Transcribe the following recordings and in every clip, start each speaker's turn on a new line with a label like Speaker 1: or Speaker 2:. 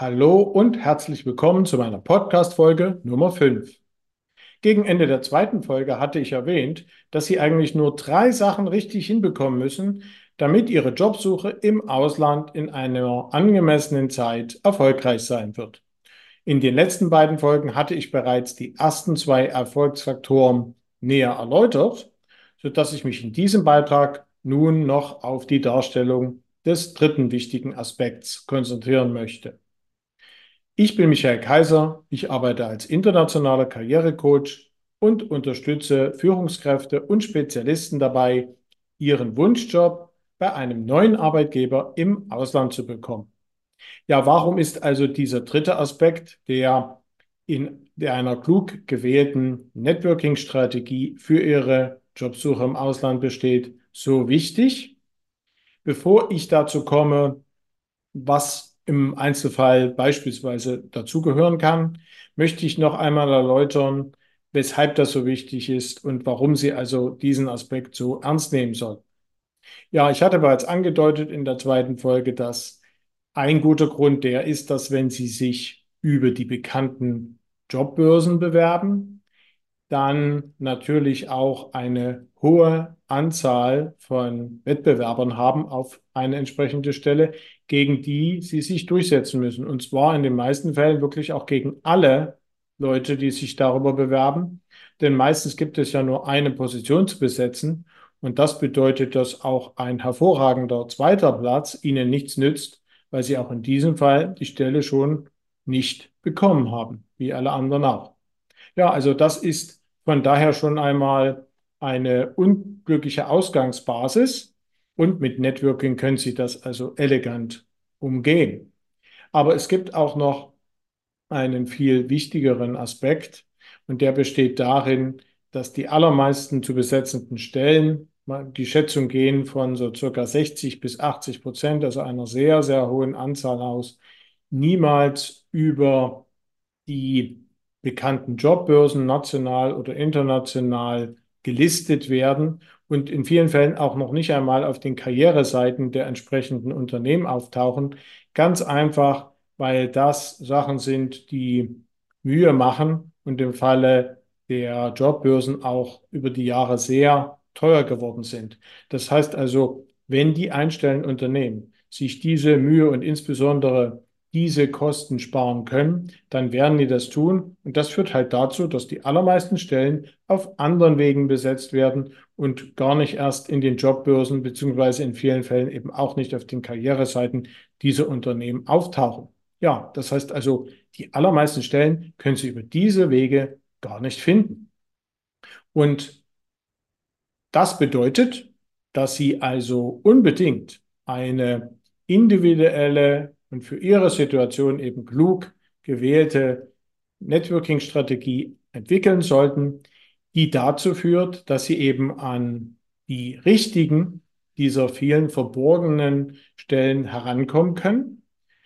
Speaker 1: Hallo und herzlich willkommen zu meiner Podcast-Folge Nummer 5. Gegen Ende der zweiten Folge hatte ich erwähnt, dass Sie eigentlich nur 3 Sachen richtig hinbekommen müssen, damit Ihre Jobsuche im Ausland in einer angemessenen Zeit erfolgreich sein wird. In den letzten beiden Folgen hatte ich bereits die ersten 2 Erfolgsfaktoren näher erläutert, sodass ich mich in diesem Beitrag nun noch auf die Darstellung des dritten wichtigen Aspekts konzentrieren möchte. Ich bin Michael Kaiser, ich arbeite als internationaler Karrierecoach und unterstütze Führungskräfte und Spezialisten dabei, ihren Wunschjob bei einem neuen Arbeitgeber im Ausland zu bekommen. Ja, warum ist also dieser dritte Aspekt, der in einer klug gewählten Networking-Strategie für Ihre Jobsuche im Ausland besteht, so wichtig? Bevor ich dazu komme, was im Einzelfall beispielsweise dazugehören kann, möchte ich noch einmal erläutern, weshalb das so wichtig ist und warum Sie also diesen Aspekt so ernst nehmen sollten. Ja, ich hatte bereits angedeutet in der zweiten Folge, dass ein guter Grund der ist, dass wenn Sie sich über die bekannten Jobbörsen bewerben, dann natürlich auch eine hohe Anzahl von Wettbewerbern haben auf eine entsprechende Stelle, gegen die sie sich durchsetzen müssen. Und zwar in den meisten Fällen wirklich auch gegen alle Leute, die sich darüber bewerben. Denn meistens gibt es ja nur eine Position zu besetzen. Und das bedeutet, dass auch ein hervorragender zweiter Platz ihnen nichts nützt, weil sie auch in diesem Fall die Stelle schon nicht bekommen haben, wie alle anderen auch. Ja, also das ist von daher schon einmal eine unglückliche Ausgangsbasis und mit Networking können Sie das also elegant umgehen. Aber es gibt auch noch einen viel wichtigeren Aspekt und der besteht darin, dass die allermeisten zu besetzenden Stellen, die Schätzung gehen von so circa 60 bis 80%, also einer sehr, sehr hohen Anzahl aus, niemals über die bekannten Jobbörsen national oder international gelistet werden und in vielen Fällen auch noch nicht einmal auf den Karriereseiten der entsprechenden Unternehmen auftauchen. Ganz einfach, weil das Sachen sind, die Mühe machen und im Falle der Jobbörsen auch über die Jahre sehr teuer geworden sind. Das heißt also, wenn die einstellenden Unternehmen sich diese Mühe und insbesondere diese Kosten sparen können, dann werden die das tun. Und das führt halt dazu, dass die allermeisten Stellen auf anderen Wegen besetzt werden und gar nicht erst in den Jobbörsen beziehungsweise in vielen Fällen eben auch nicht auf den Karriereseiten dieser Unternehmen auftauchen. Ja, das heißt also, die allermeisten Stellen können Sie über diese Wege gar nicht finden. Und das bedeutet, dass Sie also unbedingt eine individuelle und für Ihre Situation eben klug gewählte Networking-Strategie entwickeln sollten, die dazu führt, dass Sie eben an die richtigen dieser vielen verborgenen Stellen herankommen können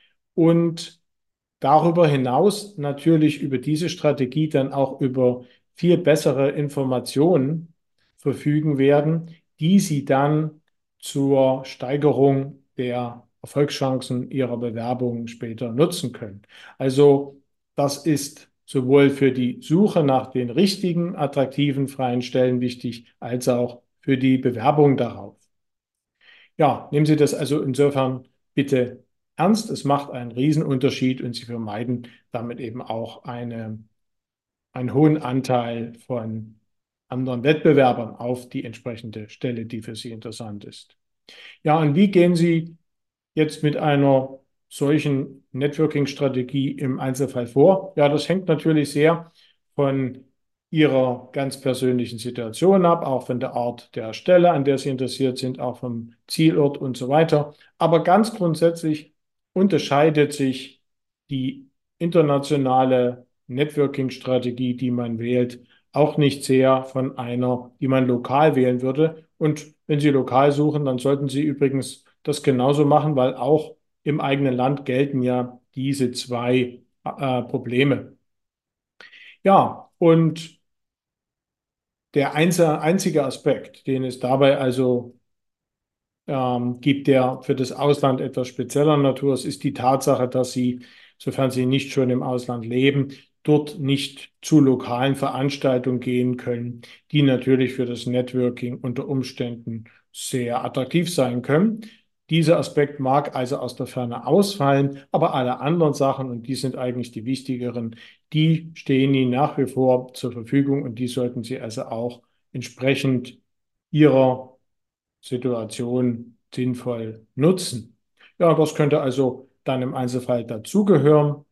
Speaker 1: und darüber hinaus natürlich über diese Strategie dann auch über viel bessere Informationen verfügen werden, die Sie dann zur Steigerung der Erfolgschancen Ihrer Bewerbung später nutzen können. Also das ist sowohl für die Suche nach den richtigen, attraktiven, freien Stellen wichtig, als auch für die Bewerbung darauf. Ja, nehmen Sie das also insofern bitte ernst. Es macht einen Riesenunterschied und Sie vermeiden damit eben auch einen hohen Anteil von anderen Wettbewerbern auf die entsprechende Stelle, die für Sie interessant ist. Ja, und wie gehen Sie jetzt mit einer solchen Networking-Strategie im Einzelfall vor? Ja, das hängt natürlich sehr von Ihrer ganz persönlichen Situation ab, auch von der Art der Stelle, an der Sie interessiert sind, auch vom Zielort und so weiter. Aber ganz grundsätzlich unterscheidet sich die internationale Networking-Strategie, die man wählt, auch nicht sehr von einer, die man lokal wählen würde. Und wenn Sie lokal suchen, dann sollten Sie übrigens das genauso machen, weil auch im eigenen Land gelten ja diese 2 Probleme. Ja, und der einzige Aspekt, den es dabei also gibt, der für das Ausland etwas spezieller Natur ist, ist die Tatsache, dass Sie sofern Sie nicht schon im Ausland leben, dort nicht zu lokalen Veranstaltungen gehen können, die natürlich für das Networking unter Umständen sehr attraktiv sein können. Dieser Aspekt mag also aus der Ferne ausfallen, aber alle anderen Sachen, und die sind eigentlich die wichtigeren, die stehen Ihnen nach wie vor zur Verfügung und die sollten Sie also auch entsprechend Ihrer Situation sinnvoll nutzen. Ja, das könnte also dann im Einzelfall dazugehören,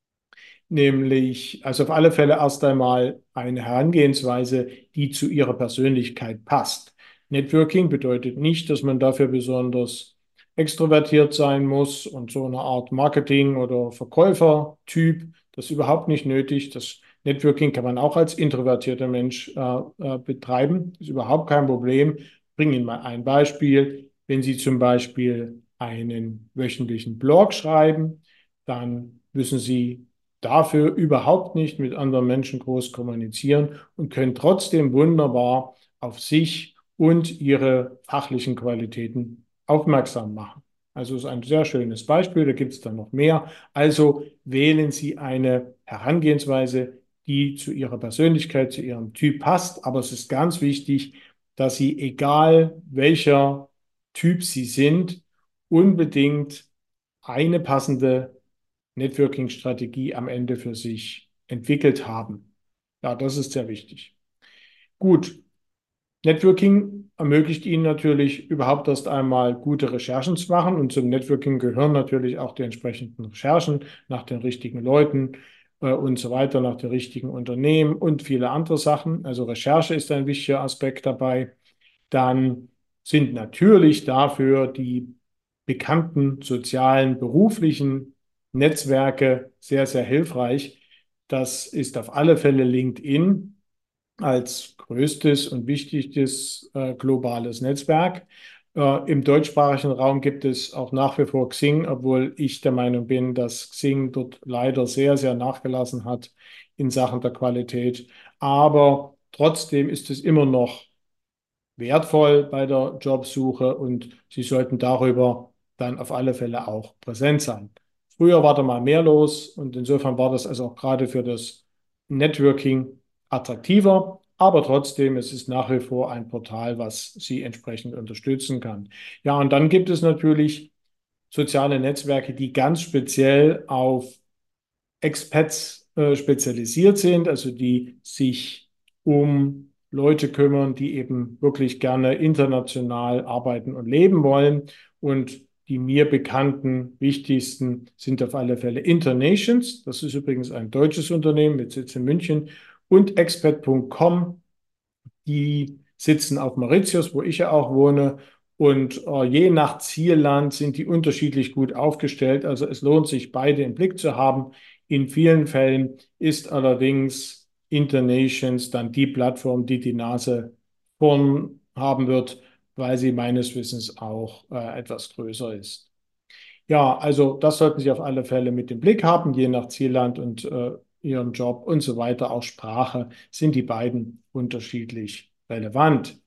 Speaker 1: nämlich also auf alle Fälle erst einmal eine Herangehensweise, die zu Ihrer Persönlichkeit passt. Networking bedeutet nicht, dass man dafür besonders extrovertiert sein muss und so eine Art Marketing- oder Verkäufertyp. Das ist überhaupt nicht nötig. Das Networking kann man auch als introvertierter Mensch betreiben. Das ist überhaupt kein Problem. Ich bringe Ihnen mal ein Beispiel. Wenn Sie zum Beispiel einen wöchentlichen Blog schreiben, dann müssen Sie dafür überhaupt nicht mit anderen Menschen groß kommunizieren und können trotzdem wunderbar auf sich und ihre fachlichen Qualitäten aufmerksam machen. Also ist ein sehr schönes Beispiel, da gibt es dann noch mehr. Also wählen Sie eine Herangehensweise, die zu Ihrer Persönlichkeit, zu Ihrem Typ passt. Aber es ist ganz wichtig, dass Sie, egal welcher Typ Sie sind, unbedingt eine passende Networking-Strategie am Ende für sich entwickelt haben. Ja, das ist sehr wichtig. Gut, Networking ermöglicht Ihnen natürlich überhaupt erst einmal gute Recherchen zu machen und zum Networking gehören natürlich auch die entsprechenden Recherchen nach den richtigen Leuten und so weiter, nach den richtigen Unternehmen und viele andere Sachen. Also Recherche ist ein wichtiger Aspekt dabei. Dann sind natürlich dafür die bekannten sozialen, beruflichen Netzwerke sehr, sehr hilfreich. Das ist auf alle Fälle LinkedIn als größtes und wichtigstes globales Netzwerk. Im deutschsprachigen Raum gibt es auch nach wie vor Xing, obwohl ich der Meinung bin, dass Xing dort leider sehr, sehr nachgelassen hat in Sachen der Qualität. Aber trotzdem ist es immer noch wertvoll bei der Jobsuche und Sie sollten darüber dann auf alle Fälle auch präsent sein. Früher war da mal mehr los und insofern war das also auch gerade für das Networking attraktiver, aber trotzdem, es ist nach wie vor ein Portal, was Sie entsprechend unterstützen kann. Ja, und dann gibt es natürlich soziale Netzwerke, die ganz speziell auf Expats spezialisiert sind, also die sich um Leute kümmern, die eben wirklich gerne international arbeiten und leben wollen. Und die mir bekannten wichtigsten sind auf alle Fälle Internations. Das ist übrigens ein deutsches Unternehmen mit Sitz in München und expat.com. Die sitzen auf Mauritius, wo ich ja auch wohne. Und je nach Zielland sind die unterschiedlich gut aufgestellt. Also es lohnt sich, beide im Blick zu haben. In vielen Fällen ist allerdings Internations dann die Plattform, die die Nase vorn haben wird, weil sie meines Wissens auch etwas größer ist. Ja, also das sollten Sie auf alle Fälle mit im Blick haben, je nach Zielland und Ihrem Job und so weiter. Auch Sprache sind die beiden unterschiedlich relevant.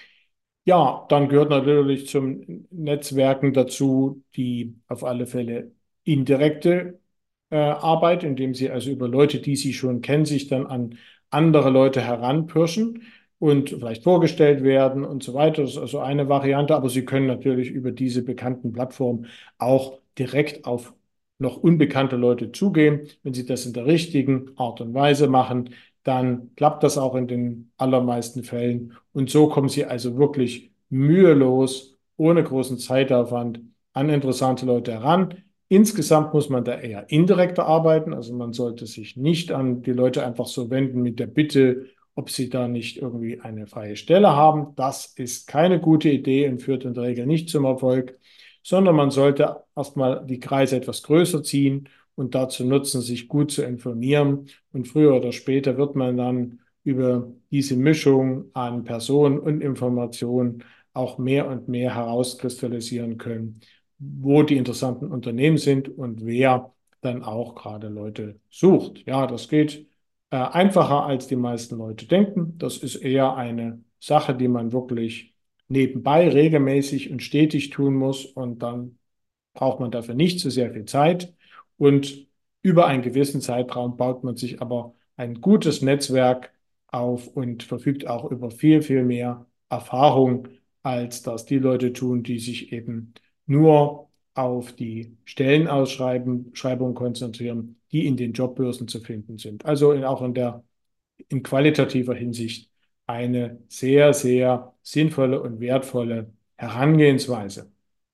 Speaker 1: Ja, dann gehört natürlich zum Netzwerken dazu die auf alle Fälle indirekte Arbeit, indem Sie also über Leute, die Sie schon kennen, sich dann an andere Leute heranpirschen und vielleicht vorgestellt werden und so weiter. Das ist also eine Variante, aber Sie können natürlich über diese bekannten Plattformen auch direkt auf noch unbekannte Leute zugehen. Wenn Sie das in der richtigen Art und Weise machen, dann klappt das auch in den allermeisten Fällen. Und so kommen Sie also wirklich mühelos, ohne großen Zeitaufwand an interessante Leute heran. Insgesamt muss man da eher indirekter arbeiten. Also man sollte sich nicht an die Leute einfach so wenden mit der Bitte, ob sie da nicht irgendwie eine freie Stelle haben. Das ist keine gute Idee und führt in der Regel nicht zum Erfolg, sondern man sollte erstmal die Kreise etwas größer ziehen und dazu nutzen, sich gut zu informieren. Und früher oder später wird man dann über diese Mischung an Personen und Informationen auch mehr und mehr herauskristallisieren können, wo die interessanten Unternehmen sind und wer dann auch gerade Leute sucht. Ja, das geht einfacher, als die meisten Leute denken. Das ist eher eine Sache, die man wirklich nebenbei regelmäßig und stetig tun muss und dann braucht man dafür nicht so sehr viel Zeit. Und Über einen gewissen Zeitraum baut man sich aber ein gutes Netzwerk auf und verfügt auch über viel, viel mehr Erfahrung, als das die Leute tun, die sich eben nur auf die Stellenausschreibung konzentrieren, die in den Jobbörsen zu finden sind. Also auch in qualitativer Hinsicht eine sehr, sehr sinnvolle und wertvolle Herangehensweise.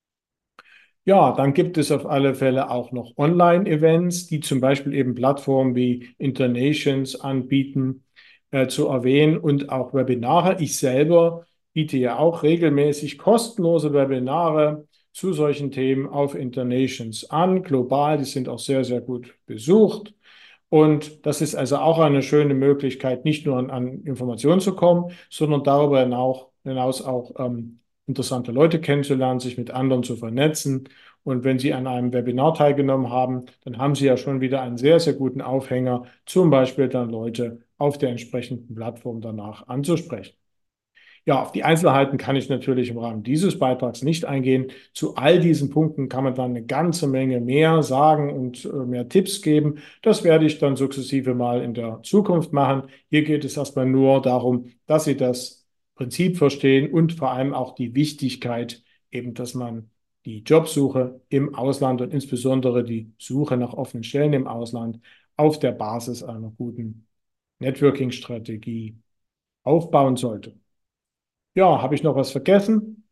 Speaker 1: Ja, dann gibt es auf alle Fälle auch noch Online-Events, die zum Beispiel eben Plattformen wie Internations anbieten, zu erwähnen und auch Webinare. Ich selber biete ja auch regelmäßig kostenlose Webinare zu solchen Themen auf Internations an, global. Die sind auch sehr, sehr gut besucht. Und das ist also auch eine schöne Möglichkeit, nicht nur an Informationen zu kommen, sondern darüber hinaus auch interessante Leute kennenzulernen, sich mit anderen zu vernetzen. Und wenn Sie an einem Webinar teilgenommen haben, dann haben Sie ja schon wieder einen sehr, sehr guten Aufhänger, zum Beispiel dann Leute auf der entsprechenden Plattform danach anzusprechen. Ja, auf die Einzelheiten kann ich natürlich im Rahmen dieses Beitrags nicht eingehen. Zu all diesen Punkten kann man dann eine ganze Menge mehr sagen und mehr Tipps geben. Das werde ich dann sukzessive mal in der Zukunft machen. Hier geht es erstmal nur darum, dass Sie das Prinzip verstehen und vor allem auch die Wichtigkeit, eben, dass man die Jobsuche im Ausland und insbesondere die Suche nach offenen Stellen im Ausland auf der Basis einer guten Networking-Strategie aufbauen sollte. Ja, habe ich noch was vergessen?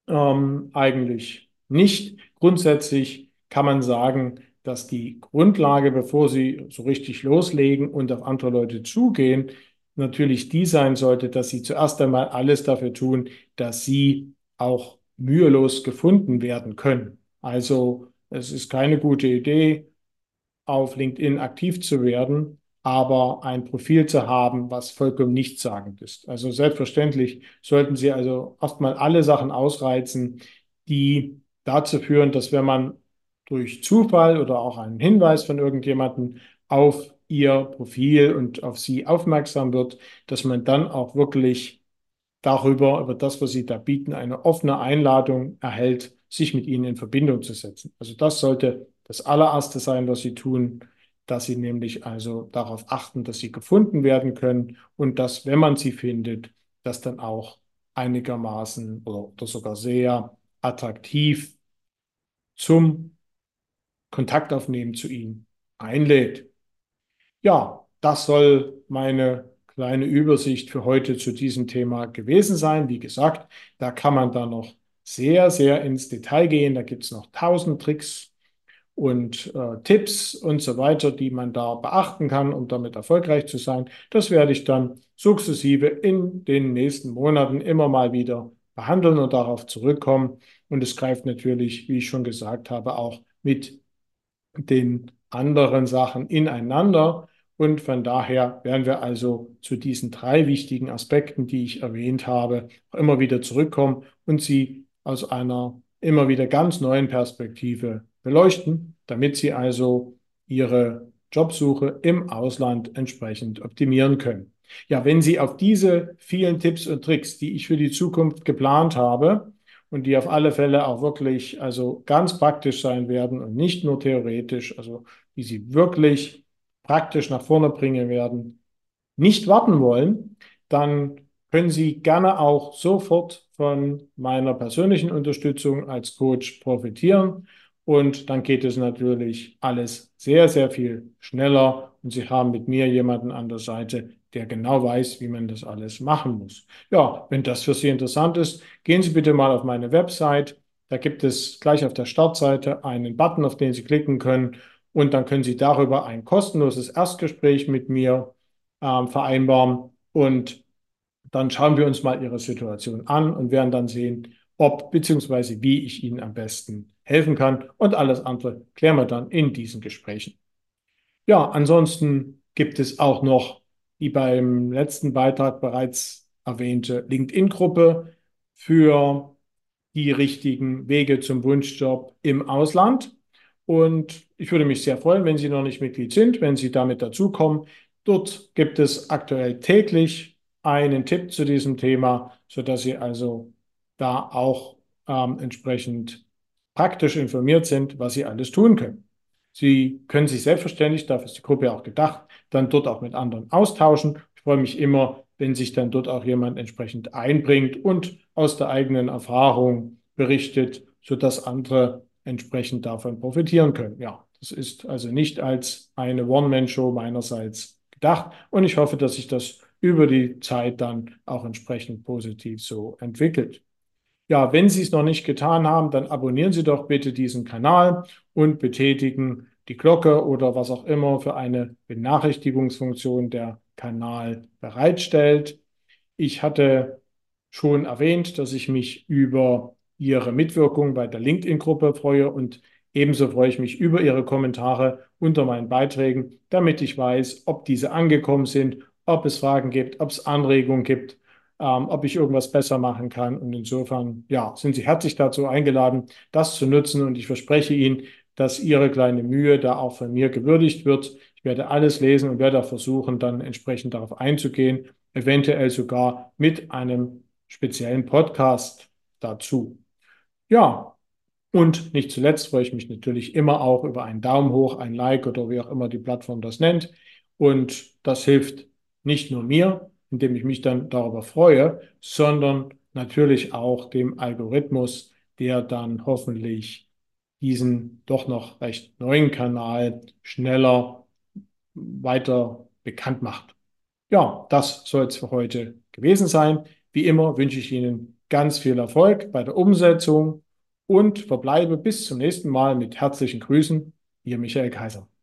Speaker 1: Eigentlich nicht. Grundsätzlich kann man sagen, dass die Grundlage, bevor Sie so richtig loslegen und auf andere Leute zugehen, natürlich die sein sollte, dass Sie zuerst einmal alles dafür tun, dass Sie auch mühelos gefunden werden können. Also es ist keine gute Idee, auf LinkedIn aktiv zu werden, aber ein Profil zu haben, was vollkommen nichtssagend ist. Also selbstverständlich sollten Sie also erstmal alle Sachen ausreizen, die dazu führen, dass wenn man durch Zufall oder auch einen Hinweis von irgendjemandem auf Ihr Profil und auf Sie aufmerksam wird, dass man dann auch wirklich über das, was Sie da bieten, eine offene Einladung erhält, sich mit Ihnen in Verbindung zu setzen. Also das sollte das allererste sein, was Sie tun, dass Sie nämlich also darauf achten, dass Sie gefunden werden können und dass, wenn man sie findet, das dann auch einigermaßen oder sogar sehr attraktiv zum Kontaktaufnehmen zu Ihnen einlädt. Ja, das soll meine kleine Übersicht für heute zu diesem Thema gewesen sein. Wie gesagt, da kann man dann noch sehr, sehr ins Detail gehen. Da gibt es noch tausend Tricks und Tipps und so weiter, die man da beachten kann, um damit erfolgreich zu sein. Das werde ich dann sukzessive in den nächsten Monaten immer mal wieder behandeln und darauf zurückkommen. Und es greift natürlich, wie ich schon gesagt habe, auch mit den anderen Sachen ineinander. Und von daher werden wir also zu diesen drei wichtigen Aspekten, die ich erwähnt habe, auch immer wieder zurückkommen und sie aus einer immer wieder ganz neuen Perspektive beleuchten, damit Sie also Ihre Jobsuche im Ausland entsprechend optimieren können. Ja, wenn Sie auf diese vielen Tipps und Tricks, die ich für die Zukunft geplant habe, und die auf alle Fälle auch wirklich also ganz praktisch sein werden und nicht nur theoretisch, also die sie wirklich praktisch nach vorne bringen werden, nicht warten wollen, dann können Sie gerne auch sofort von meiner persönlichen Unterstützung als Coach profitieren. Und dann geht es natürlich alles sehr, sehr viel schneller. Und Sie haben mit mir jemanden an der Seite, der genau weiß, wie man das alles machen muss. Ja, wenn das für Sie interessant ist, gehen Sie bitte mal auf meine Website. Da gibt es gleich auf der Startseite einen Button, auf den Sie klicken können. Und dann können Sie darüber ein kostenloses Erstgespräch mit mir vereinbaren. Und dann schauen wir uns mal Ihre Situation an und werden dann sehen, ob bzw. wie ich Ihnen am besten helfen kann. Und alles andere klären wir dann in diesen Gesprächen. Ja, ansonsten gibt es auch noch die beim letzten Beitrag bereits erwähnte LinkedIn-Gruppe für die richtigen Wege zum Wunschjob im Ausland. Und ich würde mich sehr freuen, wenn Sie noch nicht Mitglied sind, wenn Sie damit dazukommen. Dort gibt es aktuell täglich einen Tipp zu diesem Thema, sodass Sie also da auch entsprechend praktisch informiert sind, was Sie alles tun können. Sie können sich selbstverständlich, dafür ist die Gruppe ja auch gedacht, dann dort auch mit anderen austauschen. Ich freue mich immer, wenn sich dann dort auch jemand entsprechend einbringt und aus der eigenen Erfahrung berichtet, sodass andere entsprechend davon profitieren können. Ja, das ist also nicht als eine One-Man-Show meinerseits gedacht und ich hoffe, dass sich das über die Zeit dann auch entsprechend positiv so entwickelt. Ja, wenn Sie es noch nicht getan haben, dann abonnieren Sie doch bitte diesen Kanal und betätigen die Glocke oder was auch immer für eine Benachrichtigungsfunktion der Kanal bereitstellt. Ich hatte schon erwähnt, dass ich mich über Ihre Mitwirkung bei der LinkedIn-Gruppe freue und ebenso freue ich mich über Ihre Kommentare unter meinen Beiträgen, damit ich weiß, ob diese angekommen sind, ob es Fragen gibt, ob es Anregungen gibt, ob ich irgendwas besser machen kann. Und insofern, ja, sind Sie herzlich dazu eingeladen, das zu nutzen. Und ich verspreche Ihnen, dass Ihre kleine Mühe da auch von mir gewürdigt wird. Ich werde alles lesen und werde auch versuchen, dann entsprechend darauf einzugehen, eventuell sogar mit einem speziellen Podcast dazu. Ja, und nicht zuletzt freue ich mich natürlich immer auch über einen Daumen hoch, ein Like oder wie auch immer die Plattform das nennt. Und das hilft nicht nur mir, indem ich mich dann darüber freue, sondern natürlich auch dem Algorithmus, der dann hoffentlich diesen doch noch recht neuen Kanal schneller weiter bekannt macht. Ja, das soll es für heute gewesen sein. Wie immer wünsche ich Ihnen ganz viel Erfolg bei der Umsetzung und verbleibe bis zum nächsten Mal mit herzlichen Grüßen, Ihr Michael Kaiser.